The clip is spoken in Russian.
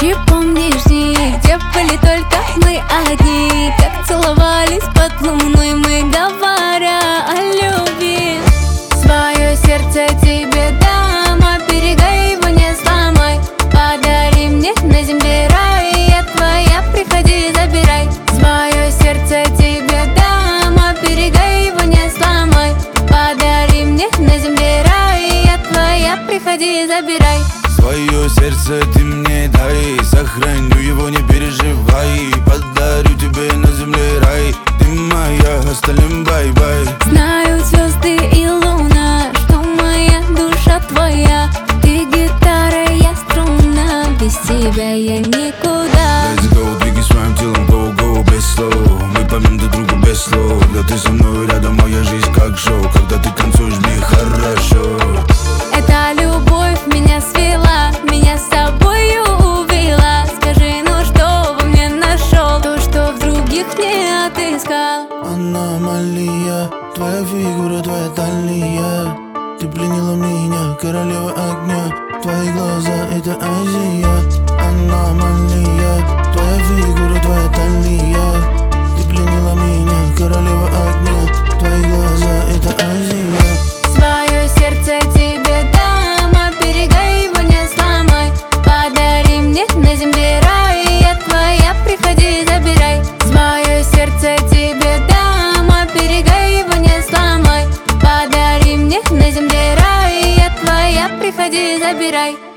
ночи помнишь дни, где были только мы одни, как целовались под луной мы, говоря о любви. Свое сердце тебе дам, оберегай его, не сломай. Подари мне на земле рай, я твоя, приходи, забирай. Свое сердце тебе дам, оберегай его, не сломай. Подари мне на земле рай, я твоя, приходи, забирай. Свое сердце ты мне дай, сохраню его, не переживай. Подарю тебе на земле рай, ты моя, остальным бай-бай. Знают звезды и луна, что моя душа твоя. Ты гитара, я струна, без тебя я никуда. Let's go, двигай своим телом, go-go, без слов. Мы поймем друг друга без слов. Когда ты со мной рядом, моя жизнь как шоу. Когда ты танцуешь, мне хорошо. Эта любовь меня свела, меня с собою увела. Скажи, ну что во мне нашел, то, что в других не отыскал. Аномалия, твоя фигура, твоя талия. Ты пленила меня, королева огня. Твои глаза — это Азия. Аномалия, твоя фигура, твоя талия. Ты пленила меня, королева огня. Твои глаза — это Азия. Свое сердце тебе дам, оберегай его, не сломай. Подари мне на земле рай, я твоя, приходи, забирай. Свое сердце тебе дам, оберегай его, не сломай. Подари мне на земле рай, я твоя, приходи, забирай.